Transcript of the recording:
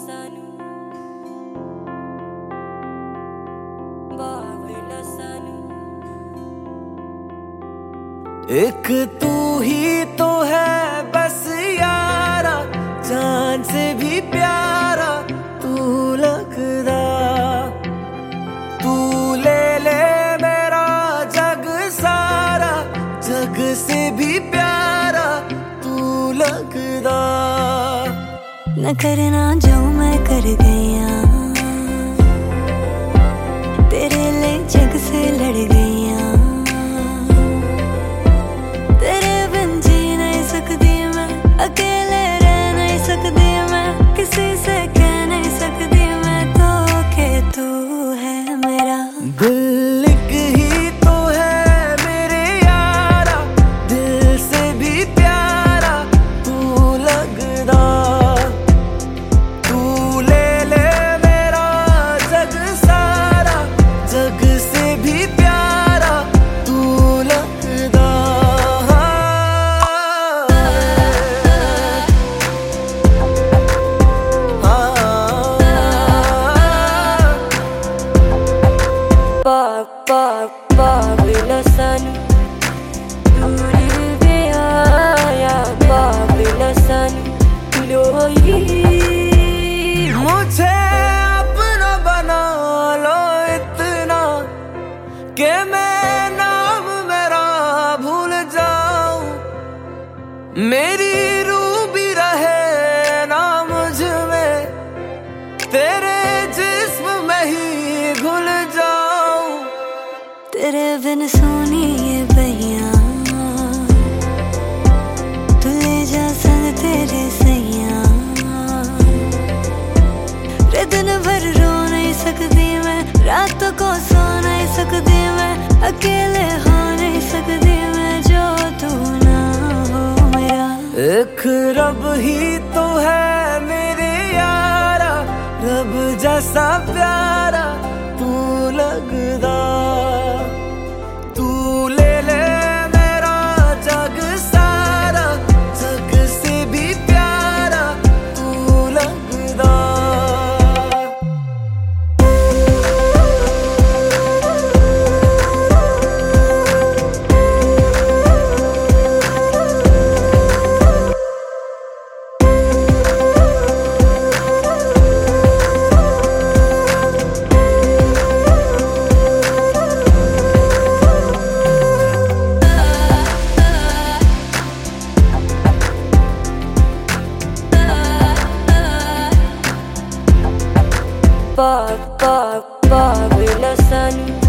Babilasanu, Babilasanu। एक तू ही तो है बस यारा, जान से भी प्यारा तू लगदा। तू ले ले मेरा जग सारा, जग से भी प्यारा तू लगदा। न करना जो मैं कर गया, तेरे लिए जग से लड़ गया। तेरे बिन जी नहीं सकती मैं, अकेले रह नहीं सकती मैं, किसी से कह नहीं सकती मैं तो के तू है मेरा। दिल ही तो है मेरे यारा, दिल से भी प्यारा तू लगदा। जग से भी प्यारा तू लगदा। Babilasanu, Babilasanu, मुझे अपना बना लो इतना कि मैं नाम मेरा भूल जाऊं। मेरी रूह भी रहे ना मुझ में, तेरे जिस्म में ही घुल जाऊं। तेरे बिन सोनी ये बहिया, तू ले जा संग तेरे सैया। रे दिन भर रो नहीं सकती मैं, रात को सो नहीं सकती मैं, अकेले हो नहीं सकती मैं जो तू ना हो मेरा। एक रब ही तो है मेरे यारा, रब जैसा प्यारा तू लगदा। तू ले ले मेरा जग सारा, जग से भी प्यारा तू लगदा। Babilasanu,